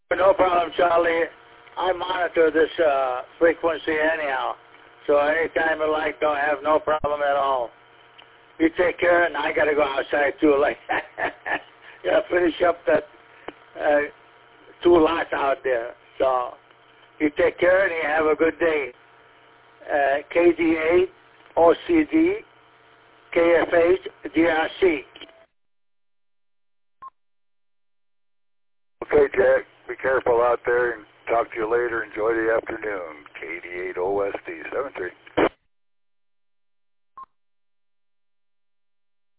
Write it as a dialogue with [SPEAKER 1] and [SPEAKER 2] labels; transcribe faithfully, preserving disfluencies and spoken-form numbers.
[SPEAKER 1] No problem, Charlie. I monitor this uh, frequency anyhow. So anytime you like, don't have no problem at all. You take care, and I got to go outside too. Like, got to finish up that uh, two lots out there. So you take care, and you have a good day. Uh, K D eight, O C D, K F H, D R C.
[SPEAKER 2] Okay, Jack. Be careful out there, and talk to you later. Enjoy the afternoon. K D eight O S D seven three.